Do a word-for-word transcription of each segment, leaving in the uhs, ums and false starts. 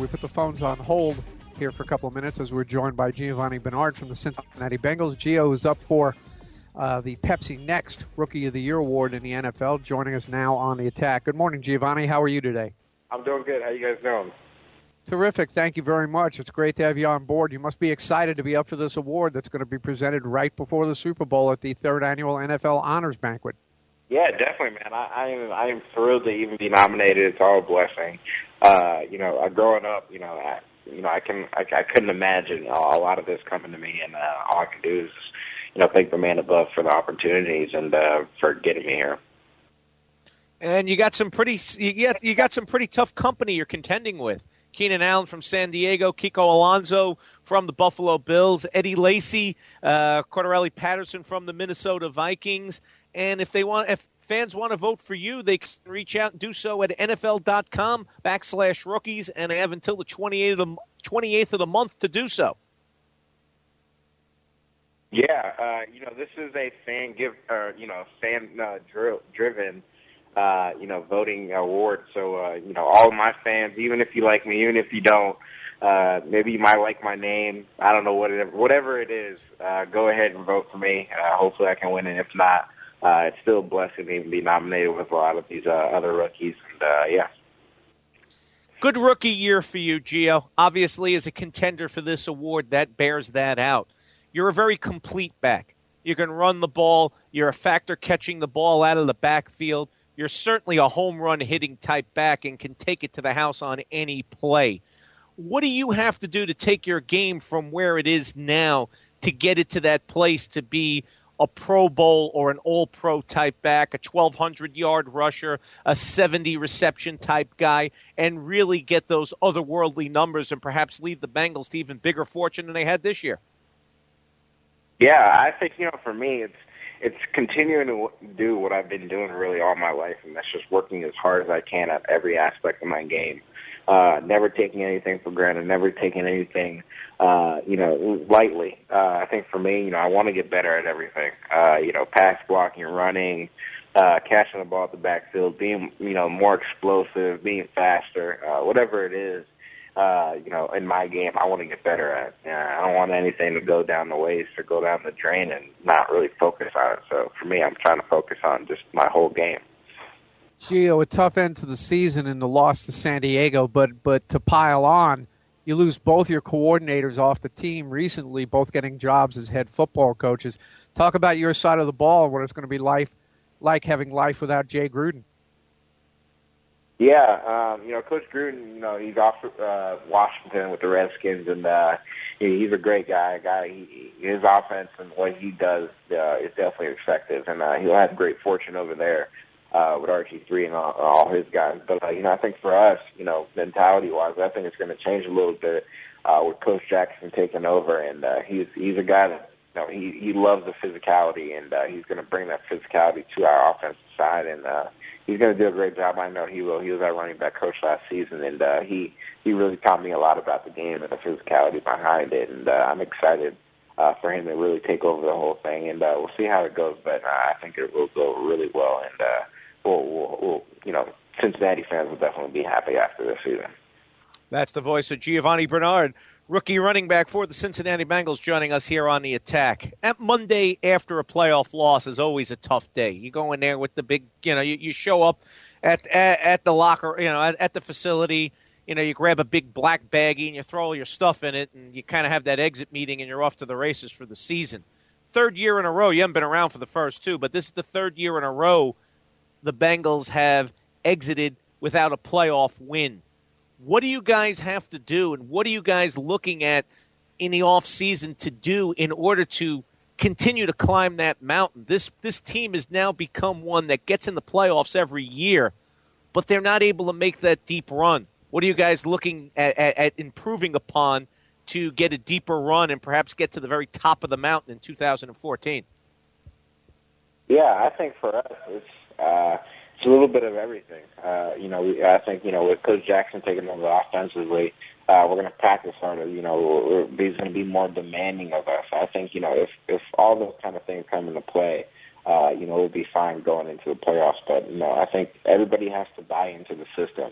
we put the phones on hold here for a couple of minutes as we're joined by Giovanni Bernard from the Cincinnati Bengals. Gio is up for uh, the Pepsi Next Rookie of the Year award in the N F L, joining us now on the attack. Good morning, Giovanni. How are you today? I'm doing good. How you guys doing? Terrific. Thank you very much. It's great to have you on board. You must be excited to be up for this award that's going to be presented right before the Super Bowl at the third annual N F L Honors Banquet. Yeah, definitely, man. I, I am I am thrilled to even be nominated. It's all a blessing. Uh, you know, uh, growing up, you know, I, you know, I can I, I couldn't imagine uh, a lot of this coming to me, and uh, all I can do is, you know, thank the man above for the opportunities and uh, for getting me here. And you got some pretty you got you got some pretty tough company you're contending with. Keenan Allen from San Diego, Kiko Alonso from the Buffalo Bills, Eddie Lacy, uh, Cordarrelle Patterson from the Minnesota Vikings. And if they want, if fans want to vote for you, they can reach out and do so at NFL.com backslash rookies, and they have until the twenty-eighth of the, twenty-eighth of the month to do so. Yeah, uh, you know, this is a fan give, uh, you know, fan uh, dri- driven. Uh, you know, voting award. So, uh, you know, all of my fans, even if you like me, even if you don't, uh, maybe you might like my name. I don't know, whatever, whatever it is, uh, go ahead and vote for me. Uh, hopefully I can win it. If not, uh, it's still a blessing to even be nominated with a lot of these uh, other rookies. And, uh, yeah. Good rookie year for you, Gio. Obviously, as a contender for this award, that bears that out. You're a very complete back. You can run the ball. You're a factor catching the ball out of the backfield. You're certainly a home run hitting type back and can take it to the house on any play. What do you have to do to take your game from where it is now to get it to that place to be a Pro Bowl or an All-Pro type back, a twelve hundred yard rusher, a seventy reception type guy, and really get those otherworldly numbers and perhaps lead the Bengals to even bigger fortune than they had this year? Yeah, I think, you know, for me, it's It's continuing to do what I've been doing really all my life, and that's just working as hard as I can at every aspect of my game. Uh, never taking anything for granted, never taking anything, uh, you know, lightly. Uh, I think for me, you know, I want to get better at everything. Uh, you know, pass blocking, running, uh, catching the ball at the backfield, being, you know, more explosive, being faster, uh, whatever it is. Uh, you know, in my game, I want to get better at. Uh, I don't want anything to go down the waste or go down the drain and not really focus on it. So for me, I'm trying to focus on just my whole game. Gio, a tough end to the season in the loss to San Diego, but but to pile on, you lose both your coordinators off the team recently, both getting jobs as head football coaches. Talk about your side of the ball, what it's going to be life, like having life without Jay Gruden. Yeah, um, you know, Coach Gruden, you know, he's off uh, Washington with the Redskins, and uh, he, he's a great guy. Guy, he, his offense and what he does uh, is definitely effective, and uh, he'll have great fortune over there uh, with R G three and all, all his guys. But uh, you know, I think for us, you know, mentality-wise, I think it's going to change a little bit uh, with Coach Jackson taking over, and uh, he's he's a guy that, you know, he he loves the physicality, and uh, he's going to bring that physicality to our offensive side, and uh, he's going to do a great job. I know he will. He was our running back coach last season, and uh, he, he really taught me a lot about the game and the physicality behind it. And uh, I'm excited uh, for him to really take over the whole thing, and uh, we'll see how it goes. But uh, I think it will go really well, and uh, we'll, we'll, we'll, you know, Cincinnati fans will definitely be happy after this season. That's the voice of Giovanni Bernard, rookie running back for the Cincinnati Bengals, joining us here on the attack. At Monday after a playoff loss is always a tough day. You go in there with the big, you know, you, you show up at, at at the locker, you know, at, at the facility. You know, you grab a big black baggie and you throw all your stuff in it, and you kind of have that exit meeting, and you're off to the races for the season. Third year in a row, you haven't been around for the first two, but this is the third year in a row the Bengals have exited without a playoff win. What do you guys have to do, and what are you guys looking at in the offseason to do in order to continue to climb that mountain? This this team has now become one that gets in the playoffs every year, but they're not able to make that deep run. What are you guys looking at, at, at improving upon to get a deeper run and perhaps get to the very top of the mountain in two thousand fourteen? Yeah, I think for us, it's uh, it's a little bit of everything. Uh, you know, we, I think, you know, with Coach Jackson taking over offensively, uh, we're going to practice harder. You know, he's going to be more demanding of us. I think, you know, if, if all those kind of things come into play, uh, you know, we'll be fine going into the playoffs. But, you know, I think everybody has to buy into the system.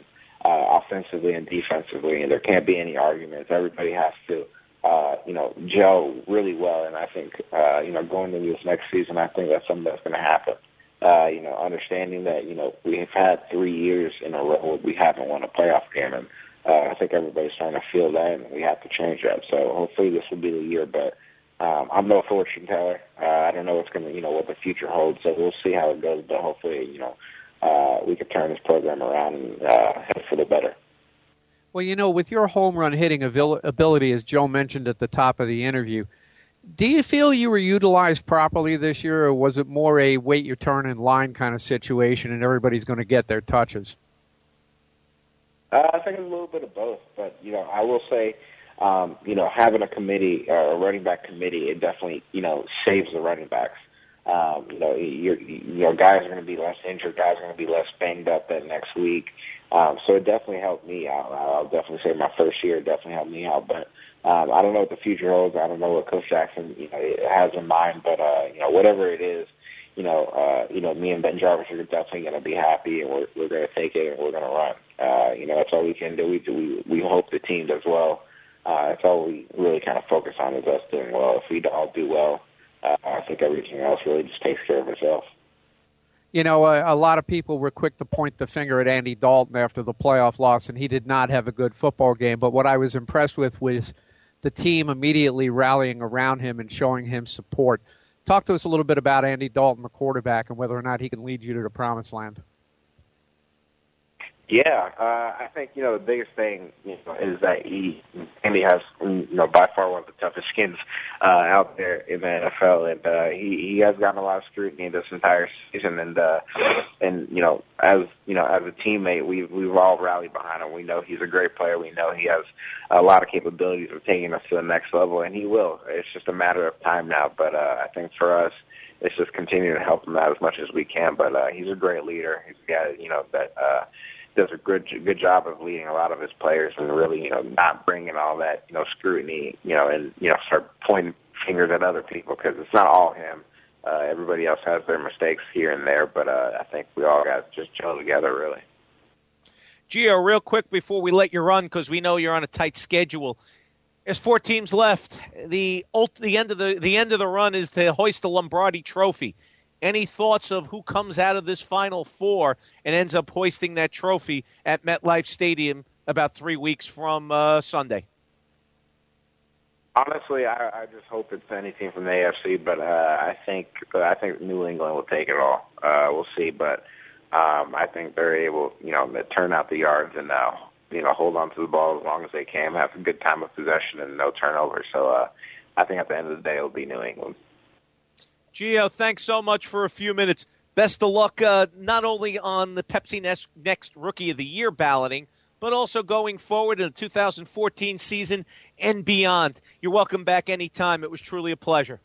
uh, offensively and defensively, and there can't be any arguments. Everybody has to, uh, you know, gel really well, and I think, uh, you know, going into this next season, I think that's something that's going to happen. Uh, you know, understanding that, you know, we've had three years in a row where we haven't won a playoff game, and uh, I think everybody's starting to feel that, and we have to change that. So hopefully this will be the year, but um, I'm no fortune teller. Uh, I don't know what's going to, you know, what the future holds, so we'll see how it goes, but hopefully, you know, uh, we can turn this program around and uh, head for the better. Well, you know, with your home run hitting ability, as Joe mentioned at the top of the interview, do you feel you were utilized properly this year, or was it more a wait your turn in line kind of situation and everybody's going to get their touches? Uh, I think it's a little bit of both, but, you know, I will say, um, you know, having a committee, uh, a running back committee, it definitely, you know, saves the running backs. Um, you know, you're, you know, guys are going to be less injured, guys are going to be less banged up that next week. Um, so it definitely helped me out. I'll definitely say my first year definitely helped me out, but Um, I don't know what the future holds. I don't know what Coach Jackson, you know, has in mind. But uh, you know, whatever it is, you know, uh, you know, me and Ben Jarvis are definitely going to be happy, and we're we're going to take it and we're going to run. Uh, you know, that's all we can do. We we we hope the team does well. Uh, that's all we really kind of focus on is us doing well. If we all do well, uh, I think everything else really just takes care of itself. You know, a, a lot of people were quick to point the finger at Andy Dalton after the playoff loss, and he did not have a good football game. But what I was impressed with was the team immediately rallying around him and showing him support. Talk to us a little bit about Andy Dalton, the quarterback, and whether or not he can lead you to the promised land. Yeah, uh, I think, you know, the biggest thing, you know, is that he, Andy has, you know, by far one of the toughest skins uh, out there in the N F L, and uh, he, he has gotten a lot of scrutiny this entire season, and, uh, and you know, as, you know, as a teammate, we've, we've all rallied behind him. We know he's a great player. We know he has a lot of capabilities of taking us to the next level, and he will. It's just a matter of time now, but uh, I think for us, it's just continuing to help him out as much as we can, but uh, he's a great leader. He's a guy, you know, that uh, does a good good job of leading a lot of his players and really, you know, not bringing all that, you know, scrutiny, you know, and, you know, start pointing fingers at other people, because it's not all him. Uh, everybody else has their mistakes here and there, but uh, I think we all got to just gel together, really. Gio, real quick before we let you run, because we know you're on a tight schedule. There's four teams left. The the end of the the end of the run is to hoist the Lombardi Trophy. Any thoughts of who comes out of this Final Four and ends up hoisting that trophy at MetLife Stadium about three weeks from uh, Sunday? Honestly, I, I just hope it's any team from the A F C, but uh, I think I think New England will take it all. Uh, we'll see, but um, I think they're able, you know, to turn out the yards and uh, you know, hold on to the ball as long as they can, have a good time of possession and no turnovers. So uh, I think at the end of the day, it'll be New England. Gio, thanks so much for a few minutes. Best of luck uh, not only on the Pepsi Next Rookie of the Year balloting, but also going forward in the two thousand fourteen season and beyond. You're welcome back anytime. It was truly a pleasure.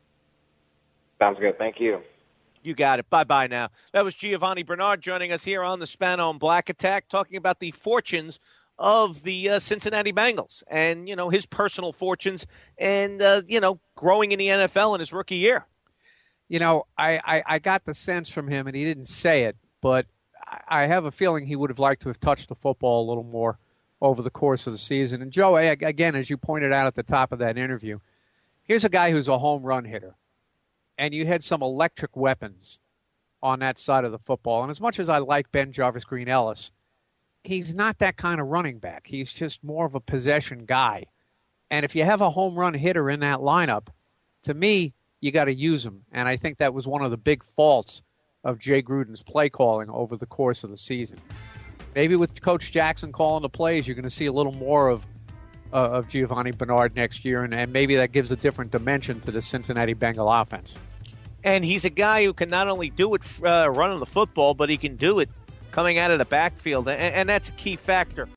Sounds good. Thank you. You got it. Bye-bye now. That was Giovanni Bernard joining us here on the Spano and Black Attack, talking about the fortunes of the uh, Cincinnati Bengals and, you know, his personal fortunes and, uh, you know, growing in the N F L in his rookie year. You know, I, I, I got the sense from him, and he didn't say it, but I have a feeling he would have liked to have touched the football a little more over the course of the season. And, Joe, again, as you pointed out at the top of that interview, here's a guy who's a home run hitter, and you had some electric weapons on that side of the football. And as much as I like Ben Jarvis Green Ellis, he's not that kind of running back. He's just more of a possession guy. And if you have a home run hitter in that lineup, to me, you got to use him. And I think that was one of the big faults of Jay Gruden's play calling over the course of the season. Maybe with Coach Jackson calling the plays, you're going to see a little more of uh, of Giovanni Bernard next year, and, and maybe that gives a different dimension to the Cincinnati Bengal offense. And he's a guy who can not only do it uh, running the football, but he can do it coming out of the backfield, and, and that's a key factor.